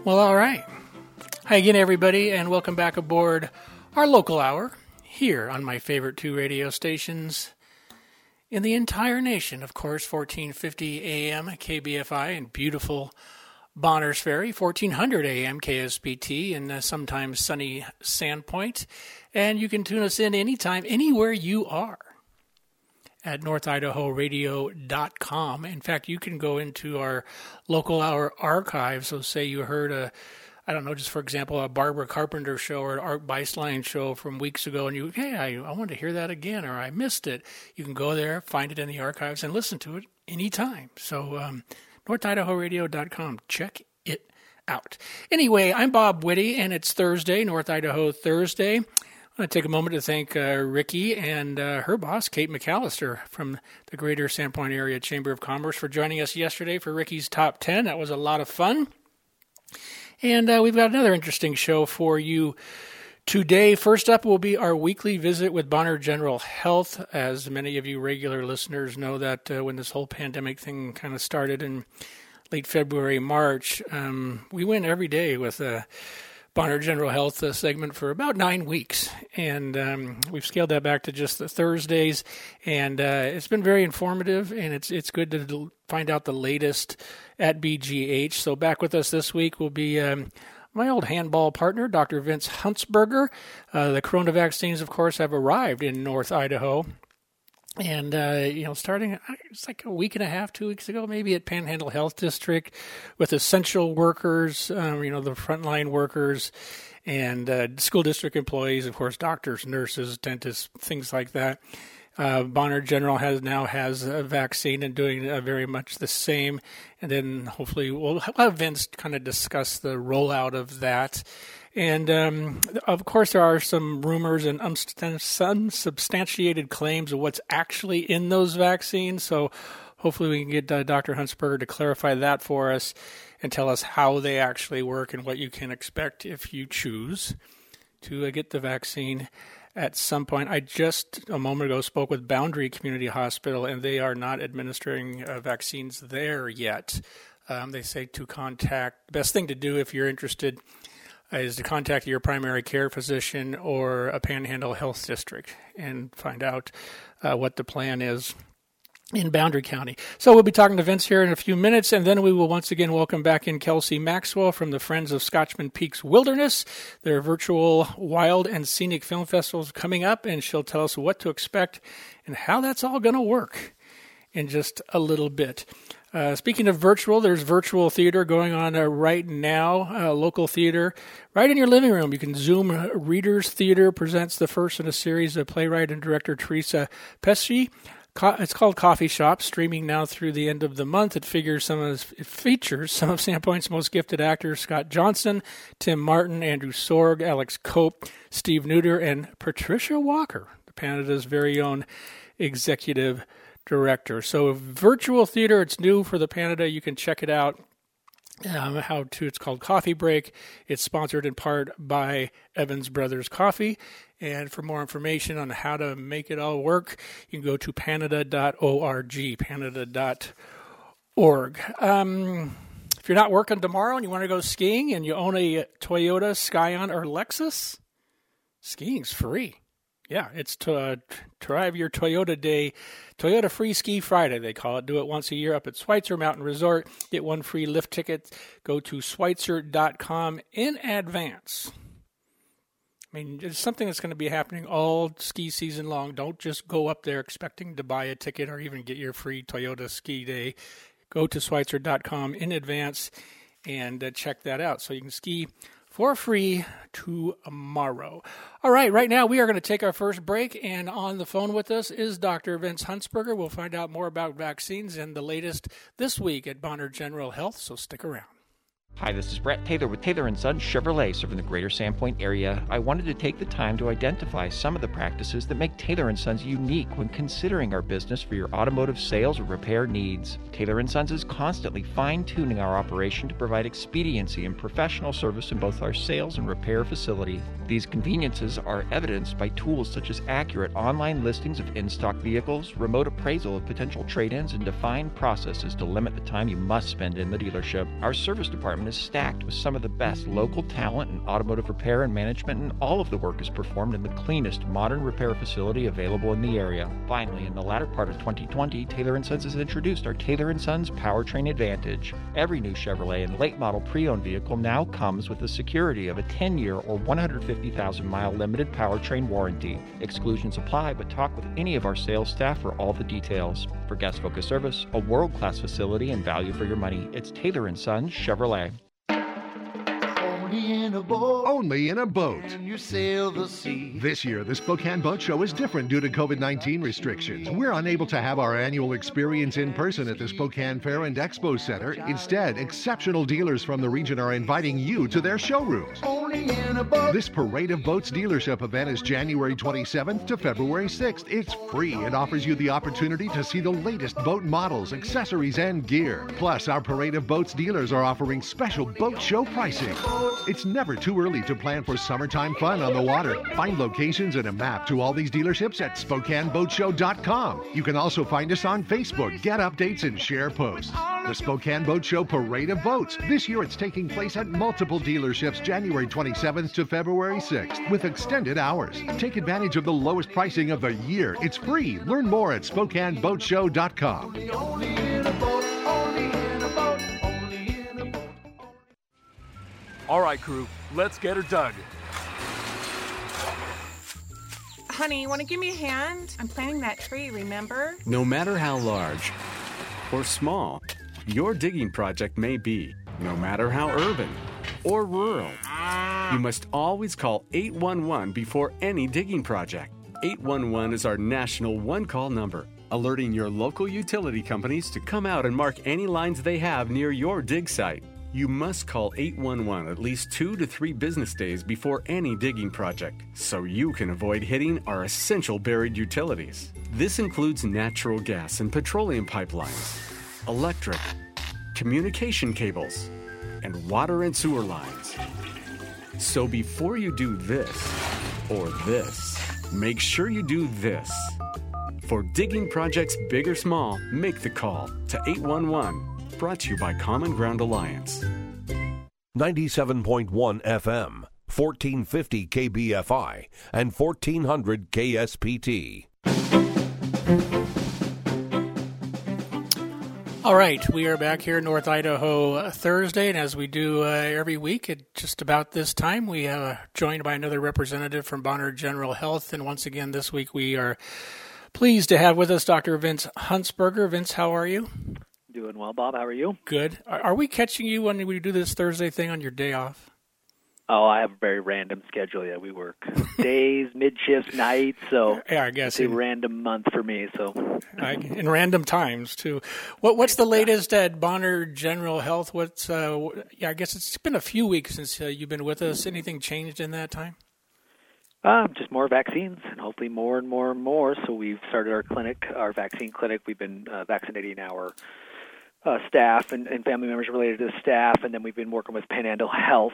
Well, all right. Hi again, everybody, and welcome back aboard our local hour here on my favorite two radio stations in the entire nation. Of course, 1450 AM KBFI in beautiful Bonners Ferry, 1400 AM KSBT in sometimes sunny Sandpoint. And you can tune us in anytime, anywhere you are at northidahoradio.com. In fact, you can go into our local hour archive. So say you heard just for example, a Barbara Carpenter show or an Art Beislein show from weeks ago, and I want to hear that again, or I missed it. You can go there, find it in the archives, and listen to it anytime. So northidahoradio.com. Check it out. Anyway, I'm Bob Whitty, and it's Thursday, North Idaho Thursday. I want to take a moment to thank Ricky and her boss, Kate McAllister, from the Greater Sandpoint Area Chamber of Commerce for joining us yesterday for Ricky's Top 10. That was a lot of fun. And we've got another interesting show for you today. First up will be our weekly visit with Bonner General Health. As many of you regular listeners know that when this whole pandemic thing kind of started in late February, March, we went every day with Bonner General Health segment for about 9 weeks, and we've scaled that back to just the Thursdays, and it's been very informative, and it's good to find out the latest at BGH. So back with us this week will be my old handball partner, Dr. Vince Huntsberger. The corona vaccines, of course, have arrived in North Idaho. And, starting, it's like a week and a half, 2 weeks ago, maybe at Panhandle Health District with essential workers, the frontline workers and school district employees, of course, doctors, nurses, dentists, things like that. Bonner General has a vaccine and doing very much the same. And then hopefully we'll have Vince kind of discuss the rollout of that. And, of course, there are some rumors and unsubstantiated claims of what's actually in those vaccines. So hopefully we can get Dr. Huntsberger to clarify that for us and tell us how they actually work and what you can expect if you choose to get the vaccine at some point. I just a moment ago spoke with Boundary Community Hospital, and they are not administering vaccines there yet. They say to contact, the best thing to do if you're interested is to contact your primary care physician or a Panhandle Health District and find out what the plan is in Boundary County. So we'll be talking to Vince here in a few minutes, and then we will once again welcome back in Kelsey Maxwell from the Friends of Scotchman Peaks Wilderness. Their virtual Wild and Scenic Film Festival is coming up, and she'll tell us what to expect and how that's all going to work in just a little bit. Speaking of virtual, there's virtual theater going on right now, local theater, right in your living room. You can Zoom Readers Theater presents the first in a series of playwright and director Teresa Pesci. It's called Coffee Shop, streaming now through the end of the month. It features some of Sandpoint's most gifted actors, Scott Johnson, Tim Martin, Andrew Sorg, Alex Cope, Steve Neuter, and Patricia Walker, Canada's very own executive director. So virtual theater, it's new for the Canada. You can check it out. It's called Coffee Break. It's sponsored in part by Evans Brothers Coffee. And for more information on how to make it all work, you can go to panada.org, panada.org. If you're not working tomorrow and you want to go skiing and you own a Toyota, Scion, or Lexus, skiing's free. Yeah, it's to drive your Toyota Day, Toyota Free Ski Friday, they call it. Do it once a year up at Schweitzer Mountain Resort. Get one free lift ticket. Go to Schweitzer.com in advance. I mean, it's something that's going to be happening all ski season long. Don't just go up there expecting to buy a ticket or even get your free Toyota Ski Day. Go to Schweitzer.com in advance and check that out so you can ski for free tomorrow. All right now we are going to take our first break, and on the phone with us is Dr. Vince Huntsberger. We'll find out more about vaccines and the latest this week at Bonner General Health, so stick around. Hi, this is Brett Taylor with Taylor & Sons Chevrolet, serving the Greater Sandpoint area. I wanted to take the time to identify some of the practices that make Taylor & Sons unique when considering our business for your automotive sales or repair needs. Taylor & Sons is constantly fine-tuning our operation to provide expediency and professional service in both our sales and repair facility. These conveniences are evidenced by tools such as accurate online listings of in-stock vehicles, remote appraisal of potential trade-ins, and defined processes to limit the time you must spend in the dealership. Our service department is stacked with some of the best local talent in automotive repair and management, and all of the work is performed in the cleanest modern repair facility available in the area. Finally, in the latter part of 2020, Taylor & Sons has introduced our Taylor & Sons Powertrain Advantage. Every new Chevrolet and late model pre-owned vehicle now comes with the security of a 10-year or 150,000-mile limited powertrain warranty. Exclusions apply, but talk with any of our sales staff for all the details. For guest-focused service, a world-class facility, and value for your money, it's Taylor & Sons Chevrolet. Only in a boat. And you sail the sea. This year, the Spokane Boat Show is different due to COVID-19 restrictions. We're unable to have our annual experience in person at the Spokane Fair and Expo Center. Instead, exceptional dealers from the region are inviting you to their showrooms. Only in a boat. This Parade of Boats dealership event is January 27th to February 6th. It's free and offers you the opportunity to see the latest boat models, accessories, and gear. Plus, our Parade of Boats dealers are offering special boat show pricing. It's never too early to plan for summertime fun on the water. Find locations and a map to all these dealerships at SpokaneBoatShow.com. You can also find us on Facebook, get updates, and share posts. The Spokane Boat Show Parade of Boats. This year it's taking place at multiple dealerships January 27th to February 6th with extended hours. Take advantage of the lowest pricing of the year. It's free. Learn more at SpokaneBoatShow.com. Only in a boat. Only in a boat. Only in a boat. All right, crew, let's get her dug. Honey, you want to give me a hand? I'm planting that tree, remember? No matter how large or small your digging project may be, no matter how urban or rural, you must always call 811 before any digging project. 811 is our national one-call number, alerting your local utility companies to come out and mark any lines they have near your dig site. You must call 811 at least 2 to 3 business days before any digging project, so you can avoid hitting our essential buried utilities. This includes natural gas and petroleum pipelines, electric, communication cables, and water and sewer lines. So before you do this or this, make sure you do this. For digging projects big or small, make the call to 811. Brought to you by Common Ground Alliance. 97.1 FM, 1450 KBFI, and 1400 KSPT. All right, we are back here in North Idaho Thursday, and as we do every week at just about this time, we are joined by another representative from Bonner General Health, and once again this week we are pleased to have with us Dr. Vince Huntsberger. Vince, how are you? Doing well, Bob. How are you? Good. Are we catching you when we do this Thursday thing on your day off? Oh, I have a very random schedule. Yeah, we work days, mid-shifts, nights. So yeah, I guess it's a random month for me. So in random times too. What's the latest at Bonner General Health? I guess it's been a few weeks since you've been with us. Anything changed in that time? Just more vaccines, and hopefully more and more and more. So we've started our vaccine clinic. We've been vaccinating our staff and family members related to the staff, and then we've been working with Panhandle Health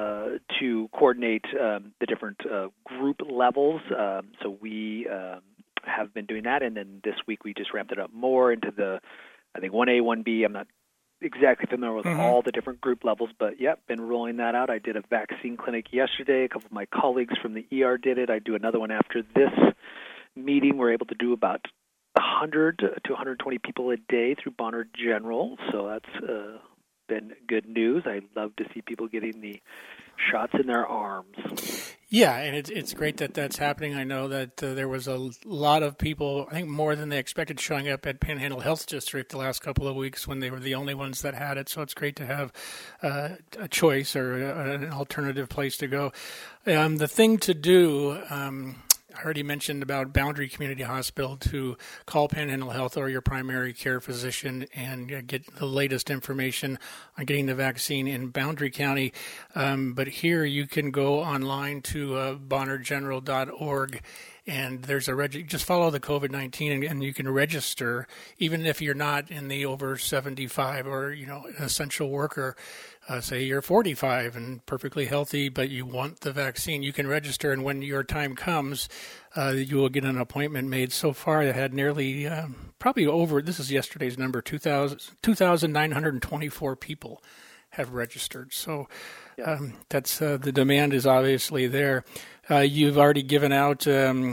to coordinate the different group levels. So we have been doing that, and then this week we just ramped it up more into I think 1A, 1B. I'm not exactly familiar with all the different group levels, but been rolling that out. I did a vaccine clinic yesterday. A couple of my colleagues from the ER did it. I do another one after this meeting. We're able to do about 100 to 120 people a day through Bonner General, so that's been good news. I love to see people getting the shots in their arms. Yeah, and it's great that that's happening. I know that there was a lot of people, I think more than they expected, showing up at Panhandle Health District the last couple of weeks when they were the only ones that had it. So it's great to have a choice or an alternative place to go. The thing to do, I already mentioned about Boundary Community Hospital to call Panhandle Health or your primary care physician and get the latest information on getting the vaccine in Boundary County. But here you can go online to bonnergeneral.org, and there's just follow the COVID-19 and you can register, even if you're not in the over 75 or, an essential worker. Say you're 45 and perfectly healthy, but you want the vaccine, you can register, and when your time comes, you will get an appointment made. So far, I had nearly, probably over, this is yesterday's number, 2,924 people have registered. So that's the demand is obviously there. You've already given out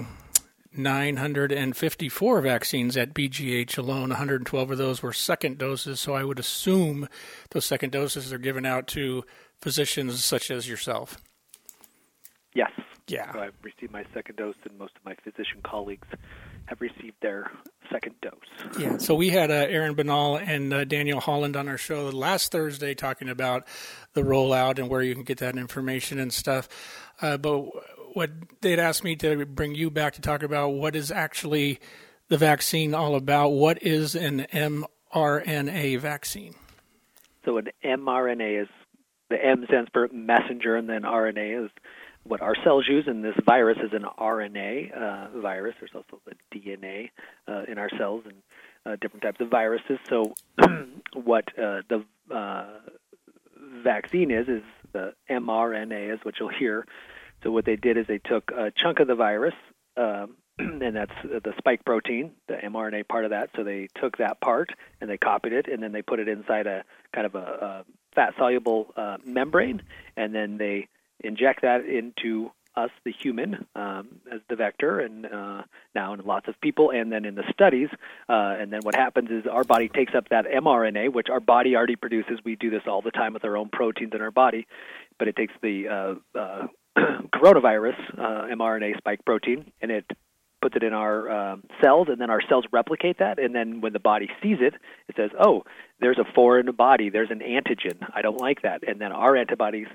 954 vaccines at BGH alone. 112 of those were second doses, so I would assume those second doses are given out to physicians such as yourself. Yes. Yeah. So I've received my second dose, and most of my physician colleagues have received their second dose. Yeah. So we had Aaron Banal and Daniel Holland on our show last Thursday talking about the rollout and where you can get that information and stuff. But what they'd asked me to bring you back to talk about what is actually the vaccine all about. What is an mRNA vaccine? So an mRNA is, the M stands for messenger, and then RNA is what our cells use, and this virus is an RNA virus. There's also the DNA in our cells and different types of viruses. So what the vaccine is the mRNA is what you'll hear. So what they did is they took a chunk of the virus, and that's the spike protein, the mRNA part of that. So they took that part and they copied it, and then they put it inside a kind of a fat-soluble membrane, and then they inject that into us, the human, as the vector, and now in lots of people, and then in the studies. And then what happens is our body takes up that mRNA, which our body already produces. We do this all the time with our own proteins in our body, but it takes the coronavirus mRNA spike protein, and it puts it in our cells, and then our cells replicate that, and then when the body sees it, it says, oh, there's a foreign body, there's an antigen, I don't like that, and then our antibodies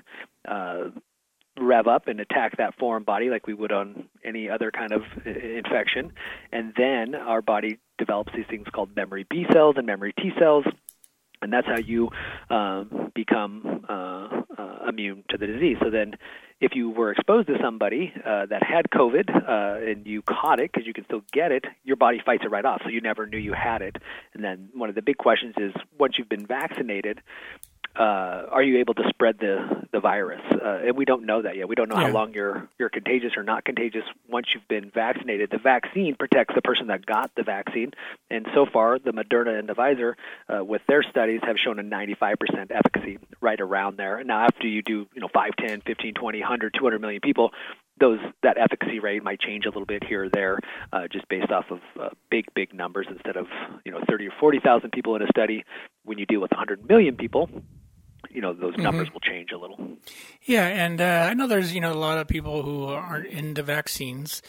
rev up and attack that foreign body like we would on any other kind of infection, and then our body develops these things called memory B cells and memory T cells, and that's how you become immune to the disease. So then if you were exposed to somebody that had COVID and you caught it, because you can still get it, your body fights it right off, so you never knew you had it. And then one of the big questions is, once you've been vaccinated, are you able to spread the virus? And we don't know that yet. We don't know how long you're contagious or not contagious once you've been vaccinated. The vaccine protects the person that got the vaccine, and so far the Moderna and the Pfizer, with their studies, have shown a 95% efficacy right around there. Now, after you do 5, 10, 15, 20, 100, 200 million people, that efficacy rate might change a little bit here or there, just based off of big numbers. Instead of 30 or 40,000 people in a study, when you deal with 100 million people, those numbers will change a little. Yeah, and I know there's a lot of people who aren't into vaccines.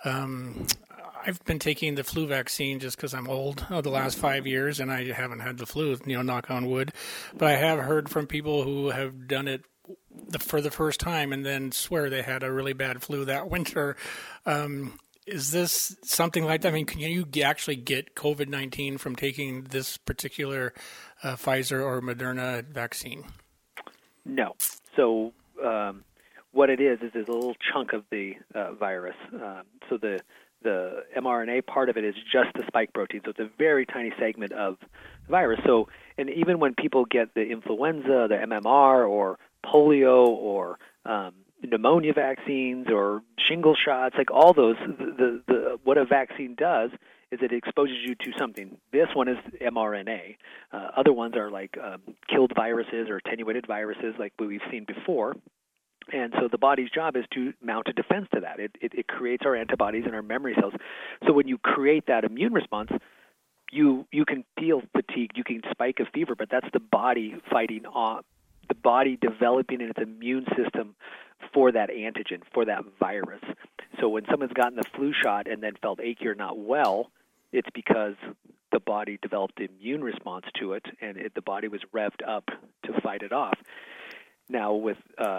I've been taking the flu vaccine just because I'm old the last 5 years, and I haven't had the flu, knock on wood. But I have heard from people who have done it for the first time and then swear they had a really bad flu that winter. Is this something like that? I mean, can you actually get COVID-19 from taking this particular Pfizer or Moderna vaccine? No. So what it is a little chunk of the virus. So the mRNA part of it is just the spike protein. So it's a very tiny segment of the virus. So, and even when people get the influenza, the MMR, or polio, or pneumonia vaccines, or shingle shots, like all those, what a vaccine does is it exposes you to something. This one is mRNA. Other ones are like killed viruses or attenuated viruses like we've seen before. And so the body's job is to mount a defense to that. It creates our antibodies and our memory cells. So when you create that immune response, you can feel fatigue, you can spike a fever, but that's the body fighting off, the body developing its immune system for that antigen, for that virus. So when someone's gotten the flu shot and then felt achy or not well, it's because the body developed an immune response to it, and the body was revved up to fight it off. Now with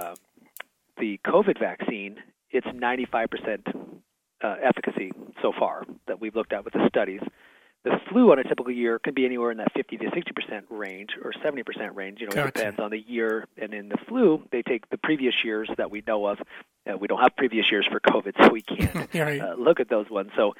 the COVID vaccine, it's 95% efficacy so far that we've looked at with the studies. The flu on a typical year can be anywhere in that 50 to 60% range or 70% range. It depends on the year. And in the flu, they take the previous years that we know of. We don't have previous years for COVID, so we can't look at those ones. So,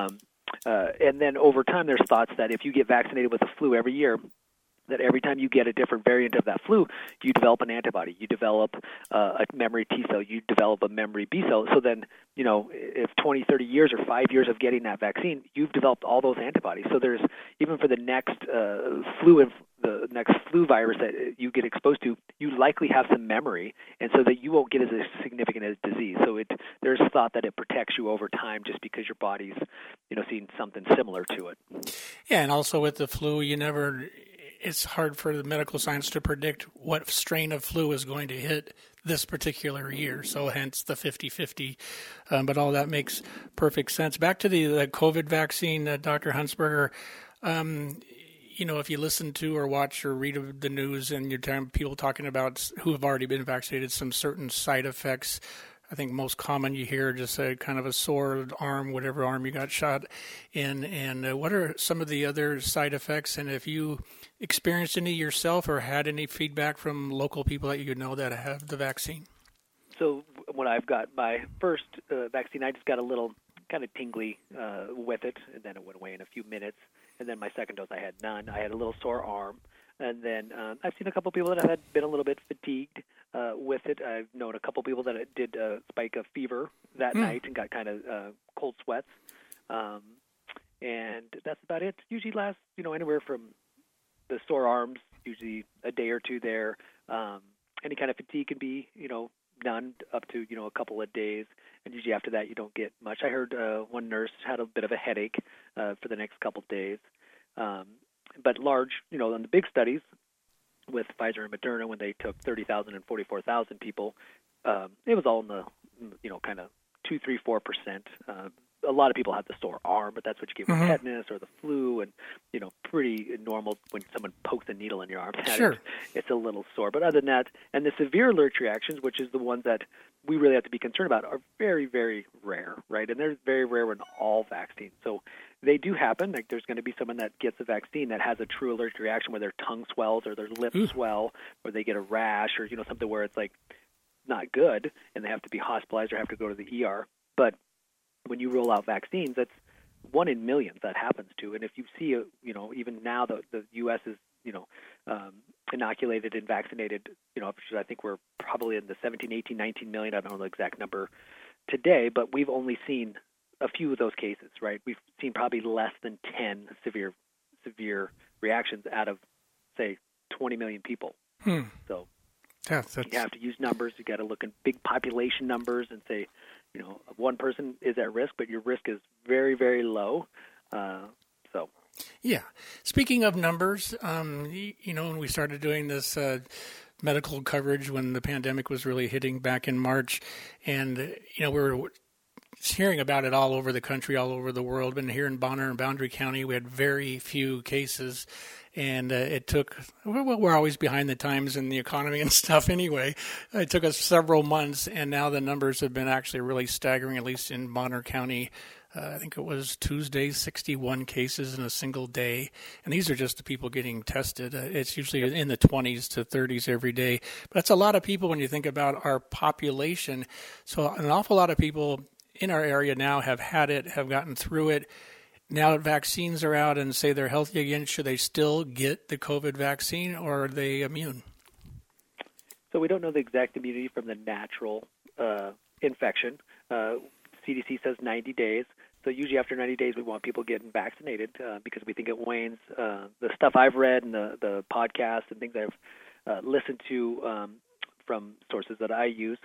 and then over time, there's thoughts that if you get vaccinated with the flu every year, that every time you get a different variant of that flu, you develop an antibody, you develop a memory T cell, you develop a memory B cell. So then, if 20, 30 years or 5 years of getting that vaccine, you've developed all those antibodies. So there's, even for the next flu, the the next flu virus that you get exposed to, you likely have some memory, and so that you won't get as significant as disease. So there's thought that it protects you over time just because your body's, seeing something similar to it. Yeah, and also with the flu, it's hard for the medical science to predict what strain of flu is going to hit this particular year, so hence the 50-50. But all that makes perfect sense. Back to the COVID vaccine, Dr. Huntsberger, if you listen to or watch or read the news and you're hearing people talking about who have already been vaccinated, some certain side effects. I think most common you hear just a kind of a sore arm, whatever arm you got shot in. And what are some of the other side effects? And if you experienced any yourself or had any feedback from local people that you know that have the vaccine? So when I've got my first vaccine, I just got a little kind of tingly with it, and then it went away in a few minutes. And then my second dose, I had none. I had a little sore arm. And then I've seen a couple people that have been a little bit fatigued with it. I've known a couple people that did spike a fever that night and got kind of cold sweats. And that's about it. Usually lasts, anywhere from the sore arms, usually a day or two there. Any kind of fatigue can be, none up to, a couple of days. And usually after that, you don't get much. I heard one nurse had a bit of a headache for the next couple of days. But large, on the big studies with Pfizer and Moderna, when they took 30,000 and 44,000 people, it was all in the, kind of 2, 3, 4%. A lot of people have the sore arm, but that's what you get with tetanus or the flu, and pretty normal when someone pokes a needle in your arm. Sure, it's a little sore. But other than that, and the severe allergic reactions, which is the ones that we really have to be concerned about, are very, very rare, right? And they're very rare in all vaccines. So they do happen. Like there's going to be someone that gets a vaccine that has a true allergic reaction where their tongue swells or their lips swell, or they get a rash, or something where it's like not good, and they have to be hospitalized or have to go to the ER. But when you roll out vaccines, that's 1 in millions that happens to. And if you see, even now the U.S. is, inoculated and vaccinated, I think we're probably in the 17, 18, 19 million. I don't know the exact number today, but we've only seen a few of those cases, right? We've seen probably less than 10 severe reactions out of, say, 20 million people. So you have to use numbers. You got to look at big population numbers and say, one person is at risk, but your risk is very, very low. Yeah. Speaking of numbers, when we started doing this medical coverage when the pandemic was really hitting back in March, and, we were hearing about it all over the country, all over the world. But here in Bonner and Boundary County, we had very few cases. And it took, we're always behind the times in the economy and stuff anyway. It took us several months, and now the numbers have been actually really staggering, at least in Bonner County. I think it was Tuesday, 61 cases in a single day. And these are just the people getting tested. It's usually in the 20s to 30s every day. But that's a lot of people when you think about our population. So an awful lot of people in our area now have had it, have gotten through it. Now that vaccines are out and say they're healthy again, should they still get the COVID vaccine, or are they immune? So we don't know the exact immunity from the natural infection. CDC says 90 days. So usually after 90 days, we want people getting vaccinated because we think it wanes. The stuff I've read and the podcasts and things I've listened to from sources that I use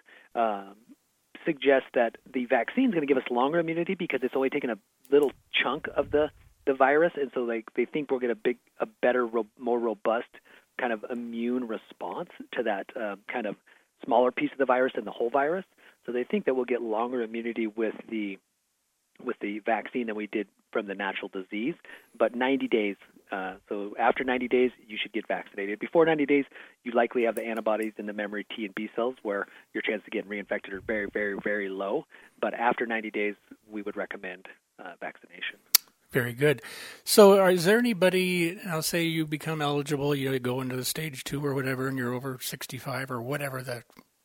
suggest that the vaccine is going to give us longer immunity because it's only taken a little chunk of the virus, and so they think we'll get a better, more robust kind of immune response to that kind of smaller piece of the virus than the whole virus. So they think that we'll get longer immunity with the vaccine than we did from the natural disease. But 90 days, so after 90 days, you should get vaccinated. Before 90 days, you likely have the antibodies in the memory T and B cells where your chances of getting reinfected are very, very, very low. But after 90 days, we would recommend vaccination. Very good. So is there anybody, I'll say you become eligible, you go into the stage 2 or whatever, and you're over 65 or whatever the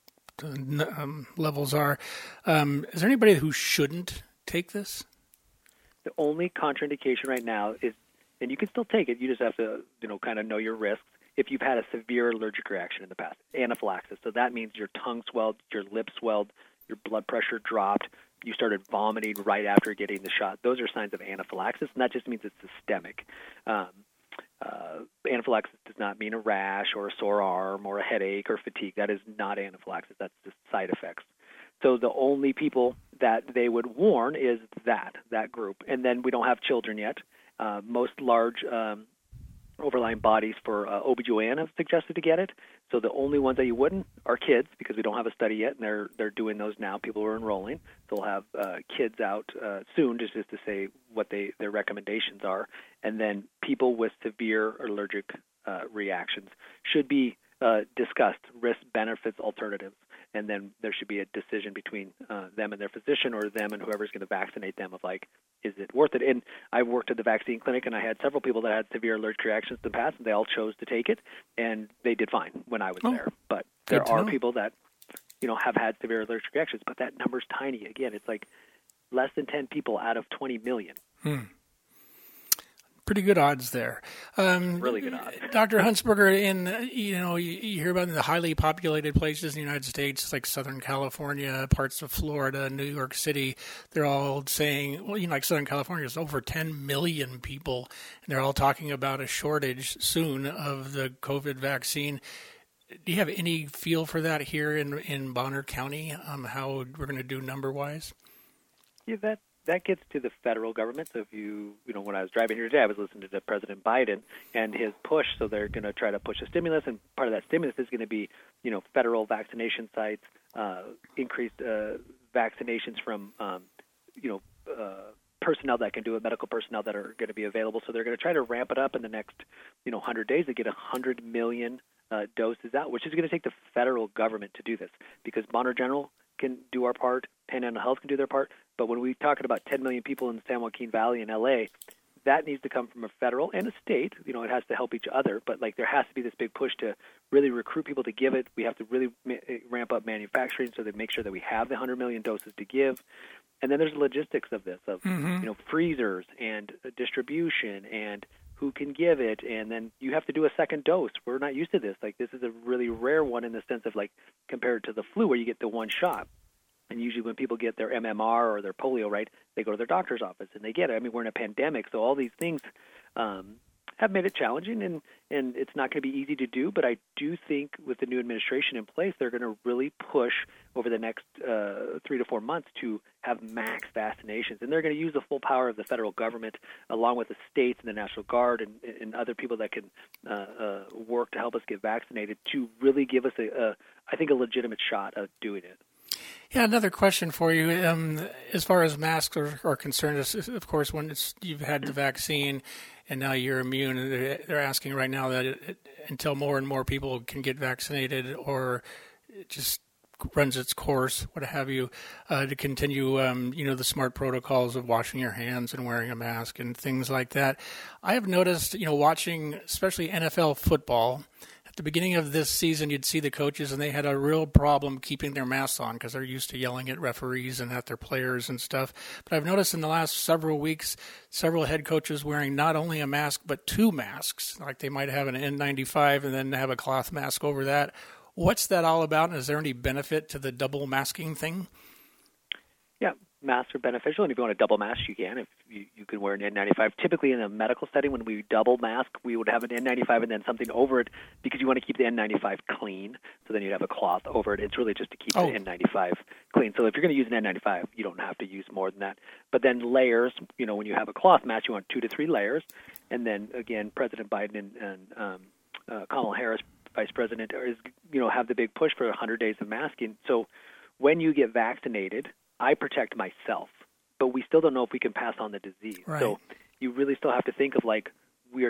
levels are. Is there anybody who shouldn't take this? The only contraindication right now is, and you can still take it, you just have to, kind of know your risks, if you've had a severe allergic reaction in the past, anaphylaxis. So that means your tongue swelled, your lips swelled, your blood pressure dropped, you started vomiting right after getting the shot. Those are signs of anaphylaxis, and that just means it's systemic. anaphylaxis does not mean a rash or a sore arm or a headache or fatigue. That is not anaphylaxis. That's just side effects. So the only people that they would warn is that group. And then we don't have children yet. Most large overlying bodies for OBGYN have suggested to get it. So the only ones that you wouldn't are kids, because we don't have a study yet, and they're doing those now. People are enrolling. So we'll have kids out soon, just to say what their recommendations are. And then people with severe allergic reactions should be discussed, risk, benefits, alternatives. And then there should be a decision between them and their physician, or them and whoever's going to vaccinate them, of like, is it worth it? And I worked at the vaccine clinic, and I had several people that had severe allergic reactions in the past, and they all chose to take it, and they did fine when I was there. But there are people that, have had severe allergic reactions, but that number's tiny. Again, it's like less than 10 people out of 20 million. Pretty good odds there. Really good odds. Dr. Huntsberger, you hear about the highly populated places in the United States, like Southern California, parts of Florida, New York City. They're all saying, like Southern California is over 10 million people, and they're all talking about a shortage soon of the COVID vaccine. Do you have any feel for that here in Bonner County, how we're going to do number-wise? Yeah, that gets to the federal government. So if when I was driving here today, I was listening to President Biden and his push. So they're going to try to push a stimulus, and part of that stimulus is going to be, federal vaccination sites, increased vaccinations from, personnel that can do it, medical personnel that are going to be available. So they're going to try to ramp it up in the next, 100 days to get 100 million doses out, which is going to take the federal government to do this, because Bonner General can do our part, Panhandle Health can do their part, but when we're talking about 10 million people in the San Joaquin Valley and L.A., that needs to come from a federal and a state. It has to help each other, but there has to be this big push to really recruit people to give it. We have to really ramp up manufacturing so that make sure that we have the 100 million doses to give. And then there's logistics of this, of freezers and distribution and who can give it, and then you have to do a second dose. We're not used to this. This is a really rare one in the sense of compared to the flu where you get the one shot. And usually when people get their MMR or their polio, right, they go to their doctor's office and they get it. I mean, we're in a pandemic, so all these things have made it challenging, and it's not going to be easy to do. But I do think with the new administration in place, they're going to really push over the next 3 to 4 months to have max vaccinations. And they're going to use the full power of the federal government along with the states and the National Guard and other people that can work to help us get vaccinated to really give us, I think, a legitimate shot of doing it. Yeah, another question for you. As far as masks are concerned, of course, when you've had the vaccine and now you're immune, they're asking right now that until more and more people can get vaccinated or it just runs its course, what have you, to continue, the smart protocols of washing your hands and wearing a mask and things like that. I have noticed, watching especially NFL football, at the beginning of this season, you'd see the coaches, and they had a real problem keeping their masks on because they're used to yelling at referees and at their players and stuff. But I've noticed in the last several weeks, several head coaches wearing not only a mask, but 2 masks. Like they might have an N95 and then have a cloth mask over that. What's that all about, and is there any benefit to the double masking thing? Yeah, masks are beneficial, and if you want a double mask, you can. If you can wear an N95. Typically in a medical setting, when we double mask, we would have an N95 and then something over it because you want to keep the N95 clean, so then you'd have a cloth over it. It's really just to keep the N95 clean. So if you're going to use an N95, you don't have to use more than that. But then layers, when you have a cloth mask, you want 2 to 3 layers. And then, again, President Biden and Kamala Harris, Vice President, have the big push for 100 days of masking. So when you get vaccinated, I protect myself, but we still don't know if we can pass on the disease. Right. So you really still have to think of we're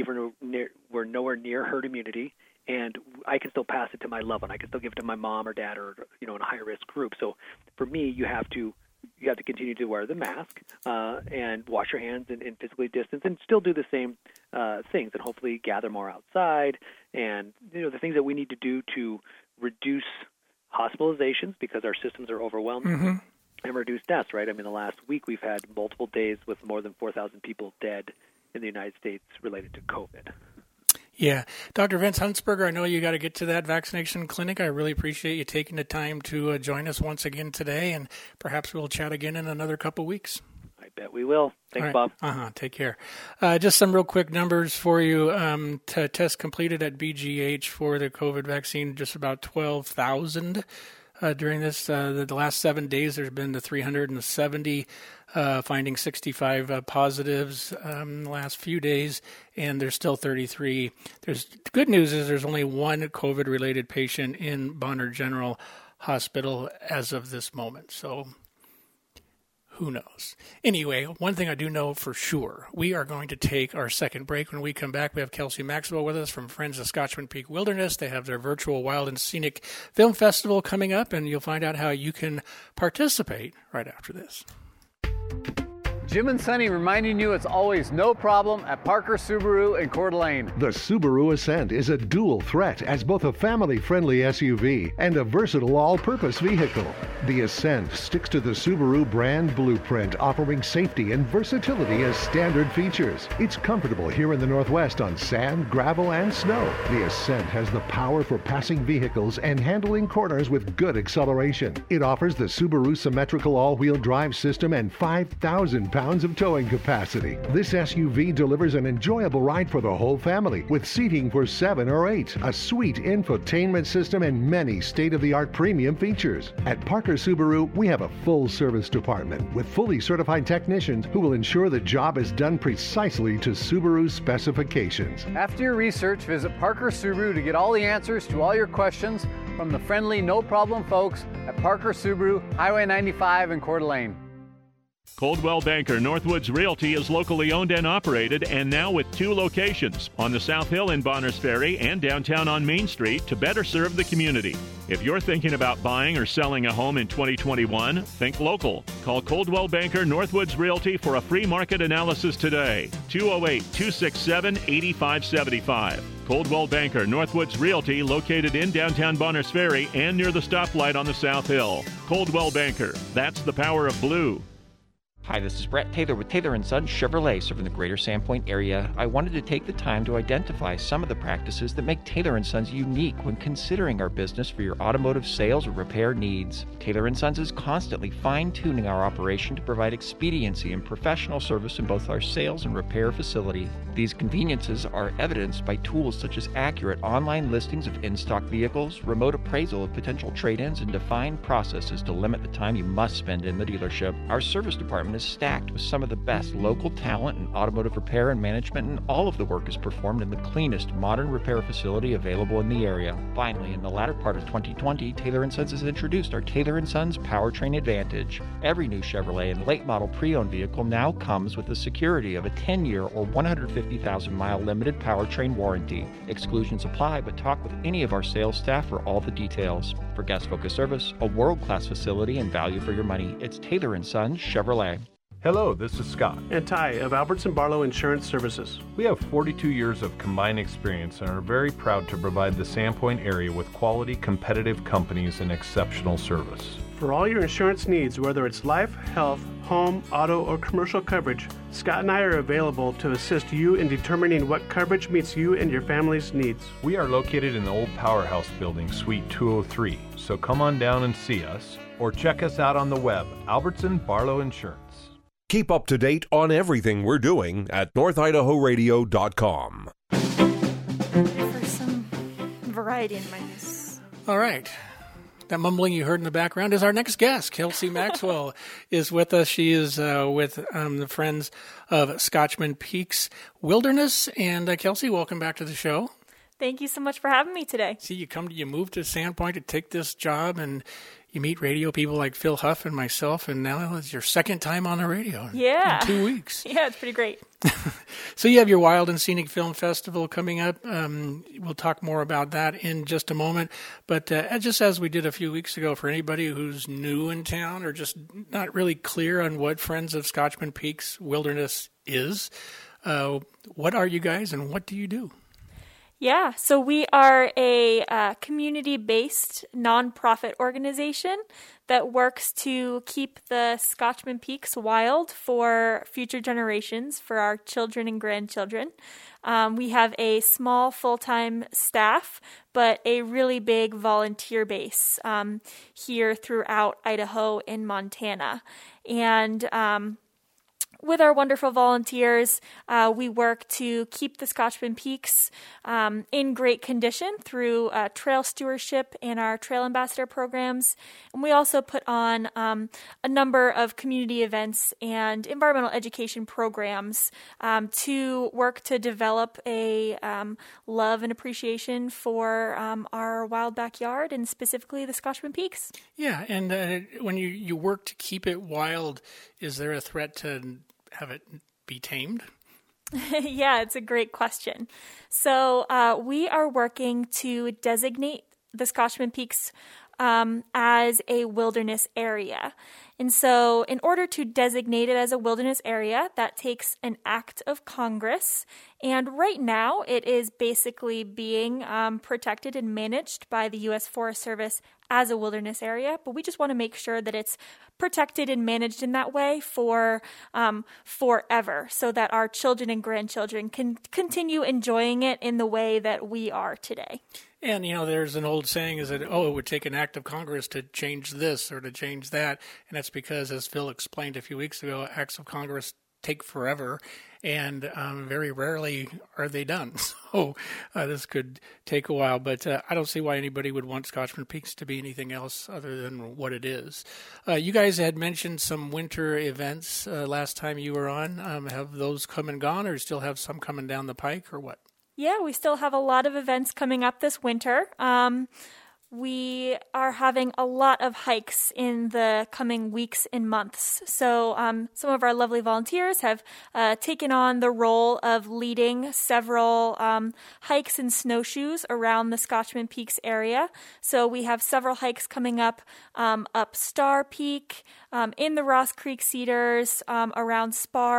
nowhere near herd immunity, and I can still pass it to my loved one. I can still give it to my mom or dad or in a high risk group. So for me, you have to continue to wear the mask and wash your hands and physically distance, and still do the same things, and hopefully gather more outside, and the things that we need to do to reduce hospitalizations because our systems are overwhelmed. Mm-hmm. And reduce deaths, right? I mean, the last week we've had multiple days with more than 4,000 people dead in the United States related to COVID. Yeah. Dr. Vince Huntsberger, I know you got to get to that vaccination clinic. I really appreciate you taking the time to join us once again today, and perhaps we'll chat again in another couple weeks. I bet we will. Thanks, All right. Bob. Take care. Just some real quick numbers for you. Tests completed at BGH for the COVID vaccine, just about 12,000 during this. The last 7 days, there's been the 370, finding 65 positives the last few days, and there's still 33. The good news is there's only one COVID-related patient in Bonner General Hospital as of this moment. So who knows? Anyway, one thing I do know for sure, we are going to take our second break. When we come back, we have Kelsey Maxwell with us from Friends of Scotchman Peak Wilderness. They have their virtual Wild and Scenic Film Festival coming up, and you'll find out how you can participate right after this. Jim and Sonny reminding you it's always no problem at Parker Subaru in Coeur d'Alene. The Subaru Ascent is a dual threat as both a family-friendly SUV and a versatile all-purpose vehicle. The Ascent sticks to the Subaru brand blueprint, offering safety and versatility as standard features. It's comfortable here in the Northwest on sand, gravel, and snow. The Ascent has the power for passing vehicles and handling corners with good acceleration. It offers the Subaru symmetrical all-wheel drive system and 5,000 pounds of towing capacity. This SUV delivers an enjoyable ride for the whole family with seating for 7 or 8, a sweet infotainment system, and many state-of-the-art premium features. At Parker Subaru, we have a full service department with fully certified technicians who will ensure the job is done precisely to Subaru's specifications. After your research, visit Parker Subaru to get all the answers to all your questions from the friendly, no-problem folks at Parker Subaru, Highway 95 in Coeur d'Alene. Coldwell Banker Northwoods Realty is locally owned and operated, and now with 2 locations, on the South Hill in Bonners Ferry and downtown on Main Street, to better serve the community. If you're thinking about buying or selling a home in 2021, think local. Call Coldwell Banker Northwoods Realty for a free market analysis today. 208-267-8575. Coldwell Banker Northwoods Realty, located in downtown Bonners Ferry and near the stoplight on the South Hill. Coldwell Banker, that's the power of blue. Hi, this is Brett Taylor with Taylor & Sons Chevrolet, serving the greater Sandpoint area. I wanted to take the time to identify some of the practices that make Taylor & Sons unique when considering our business for your automotive sales or repair needs. Taylor & Sons is constantly fine-tuning our operation to provide expediency and professional service in both our sales and repair facility. These conveniences are evidenced by tools such as accurate online listings of in-stock vehicles, remote appraisal of potential trade-ins, and defined processes to limit the time you must spend in the dealership. Our service department is stacked with some of the best local talent in automotive repair and management, and all of the work is performed in the cleanest modern repair facility available in the area. Finally, in the latter part of 2020, Taylor & Sons has introduced our Taylor & Sons Powertrain Advantage. Every new Chevrolet and late model pre-owned vehicle now comes with the security of a 10-year or 150,000-mile limited powertrain warranty. Exclusions apply, but talk with any of our sales staff for all the details. For guest-focused service, a world-class facility, and value for your money, it's Taylor & Sons Chevrolet. Hello, this is Scott and Ty of Albertson Barlow Insurance Services. We have 42 years of combined experience and are very proud to provide the Sandpoint area with quality, competitive companies and exceptional service. For all your insurance needs, whether it's life, health, home, auto, or commercial coverage, Scott and I are available to assist you in determining what coverage meets you and your family's needs. We are located in the old Powerhouse building, Suite 203, so come on down and see us or check us out on the web, Albertson Barlow Insurance. Keep up to date on everything we're doing at NorthIdahoRadio.com. For some variety in my news. All right. That mumbling you heard in the background is our next guest. Kelsey Maxwell is with us. She is with the Friends of Scotchman Peaks Wilderness. And Kelsey, welcome back to the show. Thank you so much for having me today. See, you moved to Sandpoint to take this job, and you meet radio people like Phil Huff and myself, and now it's your second time on the radio in 2 weeks. Yeah, it's pretty great. So you have your Wild and Scenic Film Festival coming up. We'll talk more about that in just a moment. But just as we did a few weeks ago, for anybody who's new in town or just not really clear on what Friends of Scotchman Peaks Wilderness is, what are you guys and what do you do? Yeah, so we are a community-based nonprofit organization that works to keep the Scotchman Peaks wild for future generations, for our children and grandchildren. We have a small full-time staff, but a really big volunteer base here throughout Idaho and Montana. And with our wonderful volunteers, we work to keep the Scotchman Peaks in great condition through trail stewardship and our trail ambassador programs. And we also put on a number of community events and environmental education programs to work to develop a love and appreciation for our wild backyard and specifically the Scotchman Peaks. Yeah, and when you work to keep it wild, is there a threat to have it be tamed? Yeah, it's a great question. So we are working to designate the Scotchman Peaks as a wilderness area. And so in order to designate it as a wilderness area, that takes an act of Congress. And right now it is basically being protected and managed by the U.S. Forest Service as a wilderness area. But we just want to make sure that it's protected and managed in that way for forever, so that our children and grandchildren can continue enjoying it in the way that we are today. And, there's an old saying is that, it would take an act of Congress to change this or to change that. And that's because, as Phil explained a few weeks ago, acts of Congress take forever, and very rarely are they done. So this could take a while, but I don't see why anybody would want Scotchman Peaks to be anything else other than what it is. You guys had mentioned some winter events last time you were on. Have those come and gone, or still have some coming down the pike, or what? Yeah, we still have a lot of events coming up this winter. We are having a lot of hikes in the coming weeks and months. So some of our lovely volunteers have taken on the role of leading several hikes and snowshoes around the Scotchman Peaks area. So we have several hikes coming up Star Peak, in the Ross Creek Cedars, around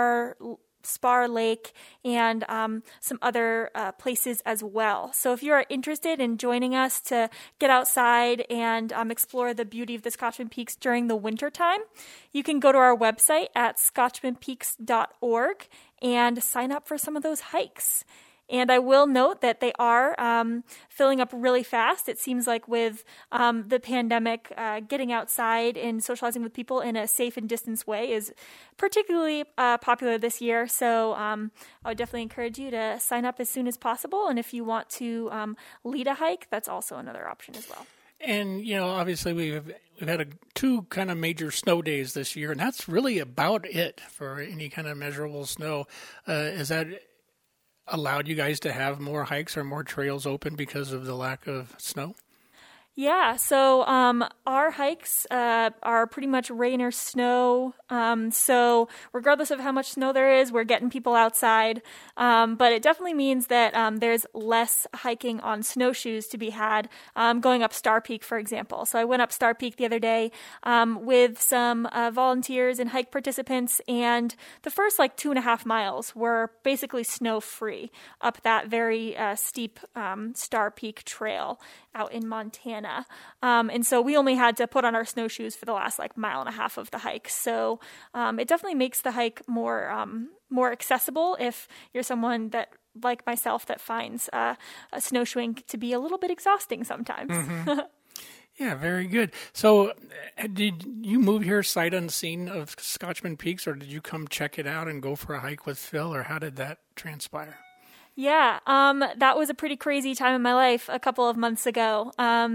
Spar Lake, and some other places as well. So if you are interested in joining us to get outside and explore the beauty of the Scotchman Peaks during the winter time, you can go to our website at scotchmanpeaks.org and sign up for some of those hikes. And I will note that they are filling up really fast. It seems like with the pandemic, getting outside and socializing with people in a safe and distanced way is particularly popular this year. So I would definitely encourage you to sign up as soon as possible. And if you want to lead a hike, that's also another option as well. And, obviously we've had two kind of major snow days this year, and that's really about it for any kind of measurable snow. Is that allowed you guys to have more hikes or more trails open because of the lack of snow? Yeah, so our hikes are pretty much rain or snow. So regardless of how much snow there is, we're getting people outside. But it definitely means that there's less hiking on snowshoes to be had going up Star Peak, for example. So I went up Star Peak the other day with some volunteers and hike participants, and the first 2.5 miles were basically snow-free up that very steep Star Peak trail out in Montana. And so we only had to put on our snowshoes for the last 1.5 miles of the hike. So it definitely makes the hike more accessible if you're someone that, like myself, that finds snowshoeing to be a little bit exhausting sometimes. Mm-hmm. Yeah, very good. So did you move here sight unseen of Scotchman Peaks, or did you come check it out and go for a hike with Phil, or how did that transpire? Yeah, that was a pretty crazy time in my life a couple of months ago.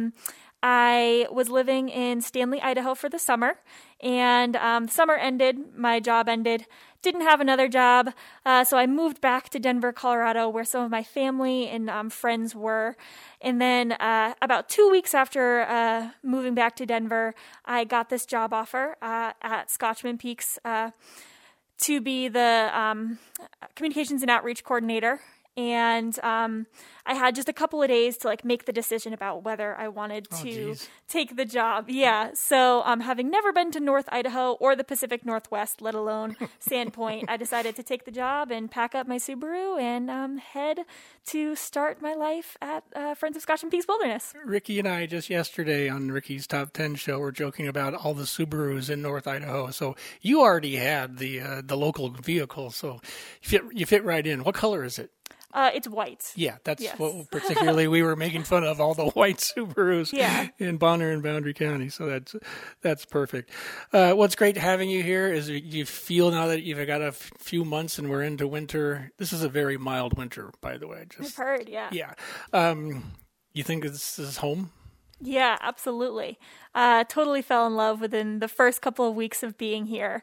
I was living in Stanley, Idaho for the summer, and the summer ended, my job ended, didn't have another job, so I moved back to Denver, Colorado, where some of my family and friends were. And then about 2 weeks after moving back to Denver, I got this job offer at Scotchman Peaks to be the communications and outreach coordinator. And I had just a couple of days to make the decision about whether I wanted to take the job. Yeah. So having never been to North Idaho or the Pacific Northwest, let alone Sandpoint, I decided to take the job and pack up my Subaru and head to start my life at Friends of Scotchman Peaks Wilderness. Ricky and I just yesterday on Ricky's Top 10 show were joking about all the Subarus in North Idaho. So you already had the local vehicle, so you fit right in. What color is it? It's white. Yeah, that's what particularly we were making fun of, all the white Subarus in Bonner and Boundary County. So that's perfect. What's great having you here is you feel now that you've got a few months and we're into winter. This is a very mild winter, by the way. I've heard, yeah. Yeah. You think this is home? Yeah, absolutely. Totally fell in love within the first couple of weeks of being here.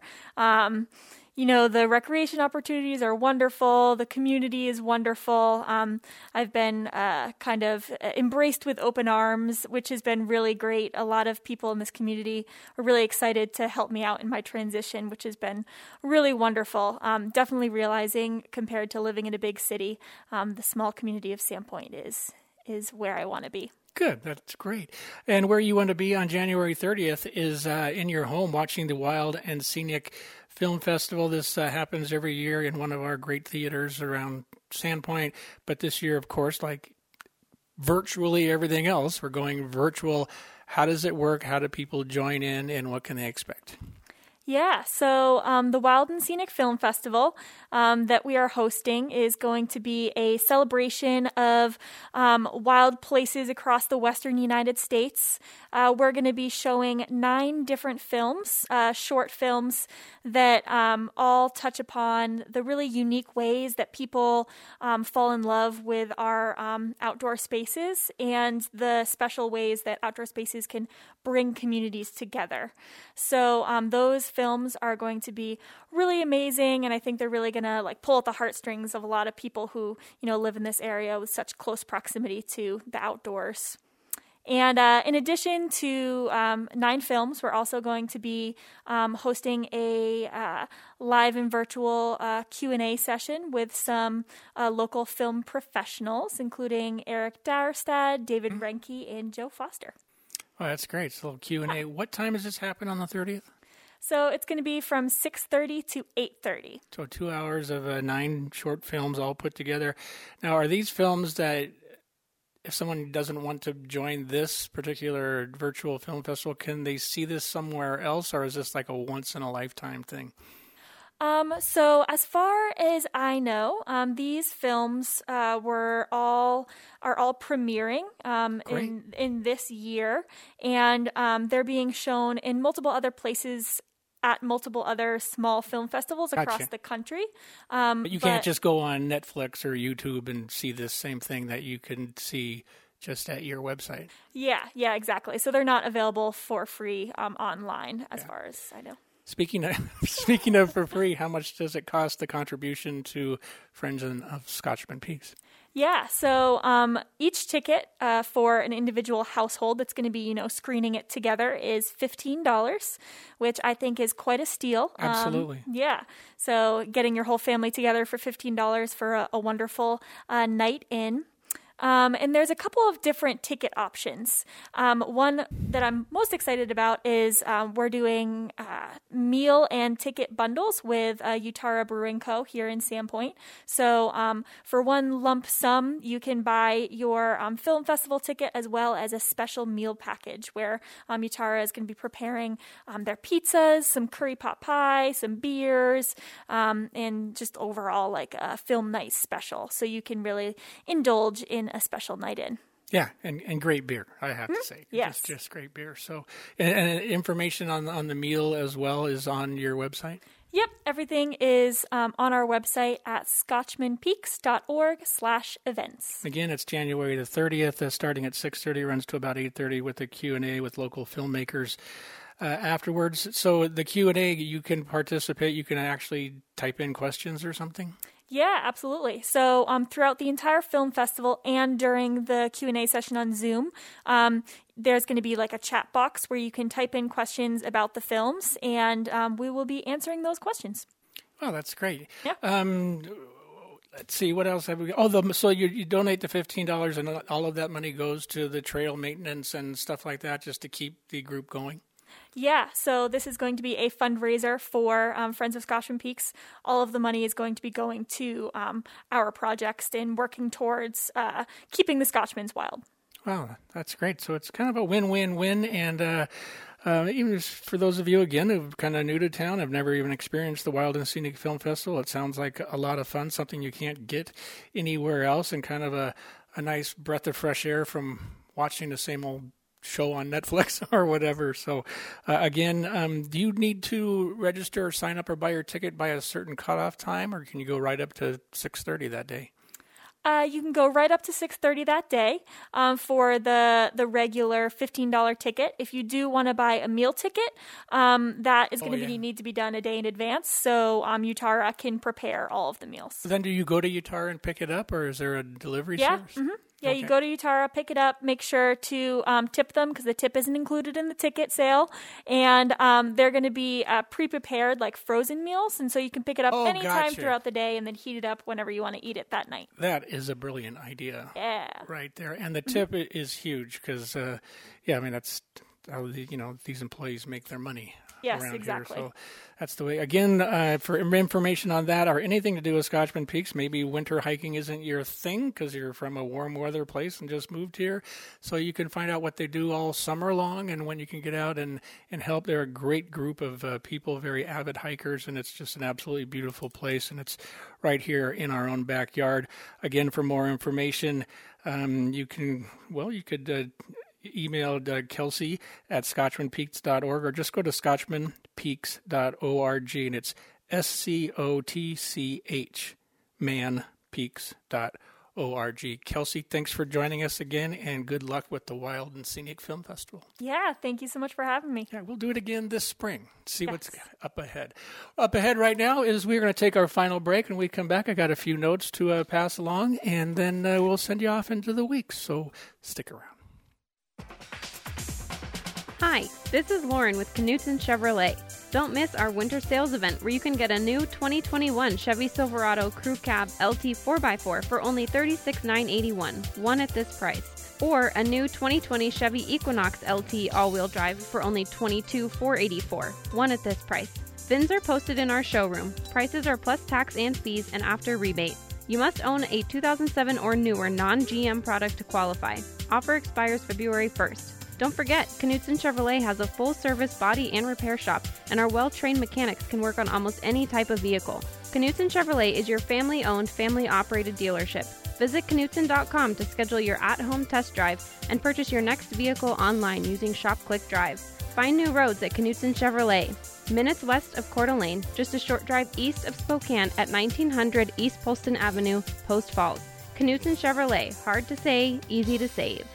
The recreation opportunities are wonderful. The community is wonderful. I've been kind of embraced with open arms, which has been really great. A lot of people in this community are really excited to help me out in my transition, which has been really wonderful. Definitely realizing, compared to living in a big city, the small community of Sandpoint is where I want to be. Good. That's great. And where you want to be on January 30th is in your home watching the Wild and Scenic Film Festival. This happens every year in one of our great theaters around Sandpoint. But this year, of course, like virtually everything else, we're going virtual. How does it work? How do people join in, and what can they expect? Yeah, so the Wild and Scenic Film Festival that we are hosting is going to be a celebration of wild places across the western United States. We're going to be showing 9 different films, short films that all touch upon the really unique ways that people fall in love with our outdoor spaces and the special ways that outdoor spaces can bring communities together. So those films are going to be really amazing, and I think they're really going to pull at the heartstrings of a lot of people who live in this area with such close proximity to the outdoors. And in addition to 9 films, we're also going to be hosting a live and virtual Q&A session with some local film professionals, including Eric Darstad, David Renke, and Joe Foster. Oh, that's great. So Q&A. What time does this happen on the 30th? So it's going to be from 6:30 to 8:30. So 2 hours of 9 short films all put together. Now, are these films that, if someone doesn't want to join this particular virtual film festival, can they see this somewhere else, or is this like a once-in-a-lifetime thing? So as far as I know, these films are all premiering in this year, and they're being shown in multiple other places at multiple other small film festivals across the country. But you can't just go on Netflix or YouTube and see this same thing that you can see just at your website. Yeah, exactly. So they're not available for free online, as far as I know. Speaking of for free, how much does it cost, the contribution to Friends of Scotchman Peaks? Yeah, so each ticket for an individual household that's going to be, screening it together is $15, which I think is quite a steal. Absolutely. Yeah, so getting your whole family together for $15 for a wonderful night in. And there's a couple of different ticket options. One that I'm most excited about is we're doing meal and ticket bundles with Utara Brewing Co. here in Sandpoint. So for one lump sum, you can buy your film festival ticket as well as a special meal package where Utara is going to be preparing their pizzas, some curry pot pie, some beers, and just overall like a film night special. So you can really indulge in a special night in. Yeah, and great beer, I have to say. Yes. Just great beer. So, and information on the meal as well is on your website? Yep, everything is on our website at scotchmanpeaks.org/events. Again, it's January the 30th, starting at 6:30, runs to about 8:30 with a Q&A with local filmmakers afterwards. So the Q&A, you can participate, you can actually type in questions or something? Yeah, absolutely. So throughout the entire film festival and during the Q&A session on Zoom, there's going to be like a chat box where you can type in questions about the films, and we will be answering those questions. Oh, that's great. Yeah. Let's see, what else have we got? Oh, so you donate the $15 and all of that money goes to the trail maintenance and stuff like that just to keep the group going? Yeah, so this is going to be a fundraiser for Friends of Scotchman Peaks. All of the money is going to be going to our projects and working towards keeping the Scotchmans wild. Wow, that's great. So it's kind of a win-win-win, and even for those of you, again, who are kind of new to town, have never even experienced the Wild and Scenic Film Festival, it sounds like a lot of fun, something you can't get anywhere else, and kind of a nice breath of fresh air from watching the same old show on Netflix or whatever. So, again, do you need to register or sign up or buy your ticket by a certain cutoff time, or can you go right up to 6:30 that day? You can go right up to 6:30 that day for the regular $15 ticket. If you do want to buy a meal ticket, that is going to need to be done a day in advance, so Utara can prepare all of the meals. Then do you go to Utara and pick it up, or is there a delivery service? Mm-hmm. Yeah, okay. You go to Utara, pick it up, make sure to tip them because the tip isn't included in the ticket sale. And they're going to be pre-prepared like frozen meals. And so you can pick it up anytime throughout the day and then heat it up whenever you want to eat it that night. That is a brilliant idea. Yeah. Right there. And the tip is huge because, that's how these employees make their money. Yes, around exactly. Here. So that's the way. Again, for information on that or anything to do with Scotchman Peaks, maybe winter hiking isn't your thing because you're from a warm weather place and just moved here. So you can find out what they do all summer long and when you can get out and help. They're a great group of people, very avid hikers, and it's just an absolutely beautiful place. And it's right here in our own backyard. Again, for more information, you could email Kelsey at ScotchmanPeaks.org or just go to ScotchmanPeaks.org, and it's SCOTCH, manpeaks.org. Kelsey, thanks for joining us again, and good luck with the Wild and Scenic Film Festival. Yeah, thank you so much for having me. Yeah, we'll do it again this spring. See what's up ahead. Up ahead right now is we're going to take our final break, and when we come back, I got a few notes to pass along, and then we'll send you off into the week, so stick around. Hi, this is Lauren with Knutson Chevrolet. Don't miss our winter sales event where you can get a new 2021 Chevy Silverado Crew Cab LT 4x4 for only $36,981, one at this price. Or a new 2020 Chevy Equinox LT all-wheel drive for only $22,484, one at this price. VINs are posted in our showroom. Prices are plus tax and fees and after rebate. You must own a 2007 or newer non-GM product to qualify. Offer expires February 1st. Don't forget, Knutson Chevrolet has a full-service body and repair shop, and our well-trained mechanics can work on almost any type of vehicle. Knutson Chevrolet is your family-owned, family-operated dealership. Visit Knutson.com to schedule your at-home test drive and purchase your next vehicle online using Shop Click Drive. Find new roads at Knutson Chevrolet. Minutes west of Coeur d'Alene, just a short drive east of Spokane at 1900 East Poston Avenue, Post Falls. Knutson Chevrolet, hard to say, easy to save.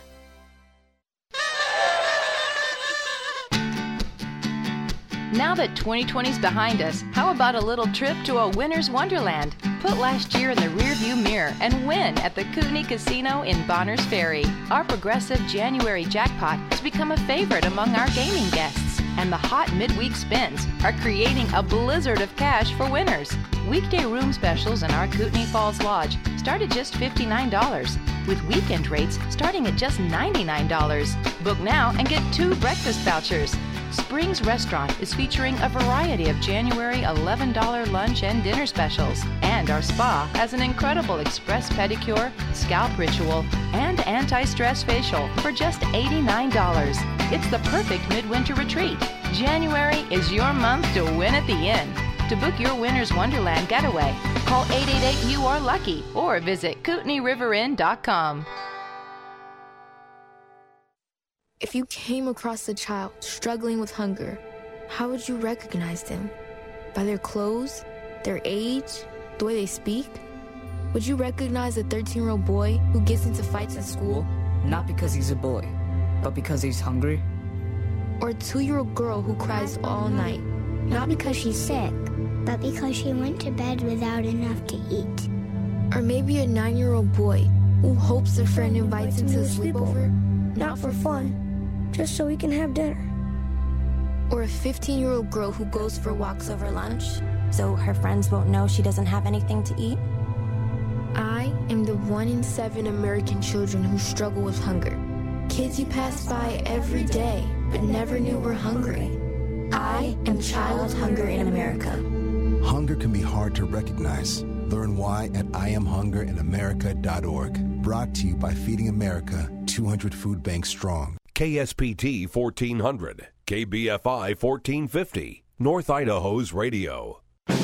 Now that 2020's behind us, how about a little trip to a winner's wonderland? Put last year in the rearview mirror and win at the Kootenai Casino in Bonners Ferry. Our progressive January jackpot has become a favorite among our gaming guests, and the hot midweek spins are creating a blizzard of cash for winners. Weekday room specials in our Kootenai Falls Lodge start at just $59, with weekend rates starting at just $99. Book now and get 2 breakfast vouchers. Springs Restaurant is featuring a variety of January $11 lunch and dinner specials. And our spa has an incredible express pedicure, scalp ritual, and anti-stress facial for just $89. It's the perfect midwinter retreat. January is your month to win at the inn. To book your Winner's Wonderland getaway, call 888-YOU-ARE-LUCKY or visit KootenaiRiverInn.com. If you came across a child struggling with hunger, how would you recognize them? By their clothes, their age, the way they speak? Would you recognize a 13-year-old boy who gets into fights at school? Not because he's a boy, but because he's hungry? Or a 2-year-old girl who cries all night? Not because she's sick, but because she went to bed without enough to eat. Or maybe a 9-year-old boy who hopes a friend invites him to a sleepover? Not for fun, just so we can have dinner. Or a 15-year-old girl who goes for walks over lunch, so her friends won't know she doesn't have anything to eat? I am the 1 in 7 American children who struggle with hunger. Kids you pass by every day, but never knew were hungry. I am Child Hunger in America. Hunger can be hard to recognize. Learn why at IamHungerinAmerica.org. Brought to you by Feeding America, 200 food banks strong. KSPT 1400, KBFI 1450, North Idaho's radio.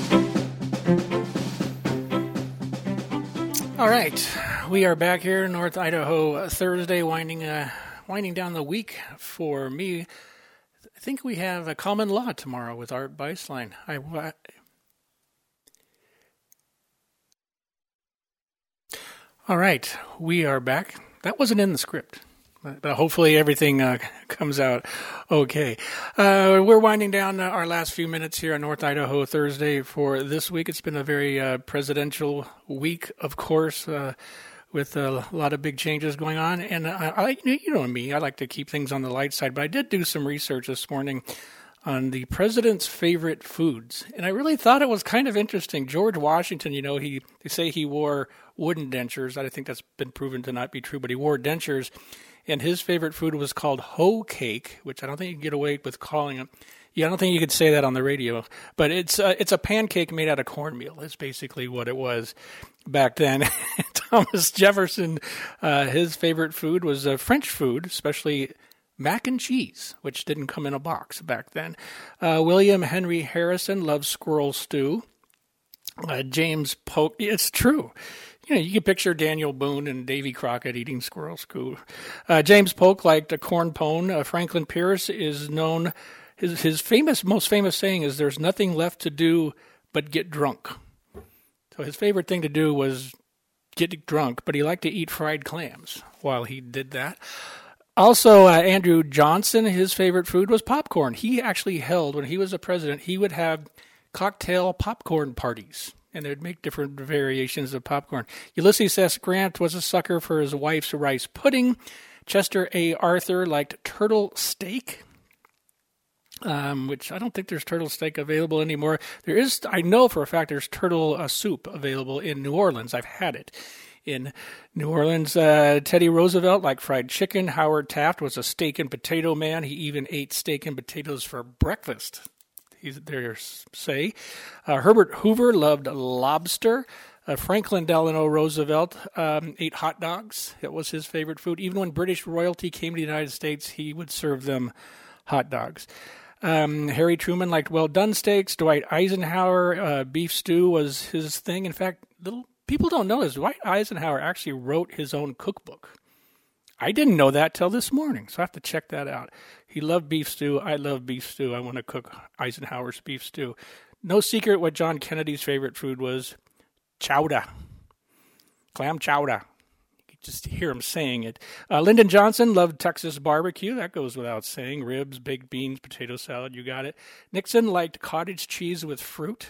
All right, we are back here in North Idaho Thursday, winding down the week for me. I think we have a common law tomorrow with Art Beislein. All right, we are back. That wasn't in the script, but hopefully everything comes out okay. We're winding down our last few minutes here on North Idaho Thursday for this week. It's been a very presidential week, of course, with a lot of big changes going on. And you know me, I like to keep things on the light side, but I did do some research this morning on the president's favorite foods. And I really thought it was kind of interesting. George Washington, they say he wore wooden dentures. I think that's been proven to not be true, but he wore dentures. And his favorite food was called hoe cake, which I don't think you can get away with calling it. Yeah, I don't think you could say that on the radio. But it's a pancake made out of cornmeal. That's basically what it was back then. Thomas Jefferson, his favorite food was French food, especially mac and cheese, which didn't come in a box back then. William Henry Harrison loved squirrel stew. James Polk, it's true. You can picture Daniel Boone and Davy Crockett eating squirrel stew. James Polk liked a corn pone. Franklin Pierce is known, his most famous saying is, "There's nothing left to do but get drunk." So his favorite thing to do was get drunk, but he liked to eat fried clams while he did that. Also, Andrew Johnson, his favorite food was popcorn. He actually held, when he was a president, he would have cocktail popcorn parties, and they'd make different variations of popcorn. Ulysses S. Grant was a sucker for his wife's rice pudding. Chester A. Arthur liked turtle steak, which I don't think there's turtle steak available anymore. There is, I know for a fact, there's turtle soup available in New Orleans. I've had it in New Orleans. Teddy Roosevelt liked fried chicken. Howard Taft was a steak and potato man. He even ate steak and potatoes for breakfast, they say. Herbert Hoover loved lobster. Franklin Delano Roosevelt ate hot dogs. It was his favorite food. Even when British royalty came to the United States, he would serve them hot dogs. Harry Truman liked well-done steaks. Dwight Eisenhower, beef stew was his thing. In fact, people don't know this. Dwight Eisenhower actually wrote his own cookbook. I didn't know that till this morning, so I have to check that out. He loved beef stew. I love beef stew. I want to cook Eisenhower's beef stew. No secret what John Kennedy's favorite food was. Chowder. Clam chowder. You could just hear him saying it. Lyndon Johnson loved Texas barbecue. That goes without saying. Ribs, baked beans, potato salad. You got it. Nixon liked cottage cheese with fruit.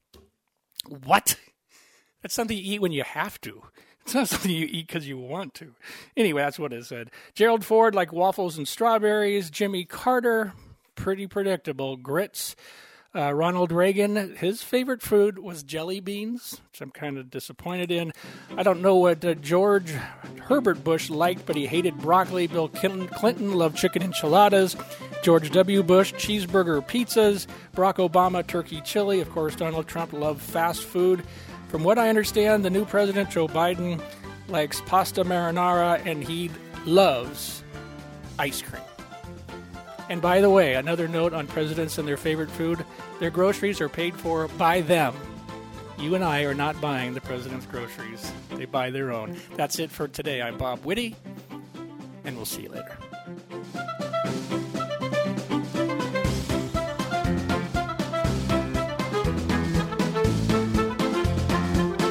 What? That's something you eat when you have to. It's not something you eat because you want to. Anyway, that's what it said. Gerald Ford liked waffles and strawberries. Jimmy Carter, pretty predictable. Grits. Ronald Reagan, his favorite food was jelly beans, which I'm kind of disappointed in. I don't know what George Herbert Bush liked, but he hated broccoli. Bill Clinton loved chicken enchiladas. George W. Bush, cheeseburger pizzas. Barack Obama, turkey chili. Of course, Donald Trump loved fast food. From what I understand, the new president, Joe Biden, likes pasta marinara, and he loves ice cream. And by the way, another note on presidents and their favorite food, their groceries are paid for by them. You and I are not buying the president's groceries. They buy their own. That's it for today. I'm Bob Witte, and we'll see you later.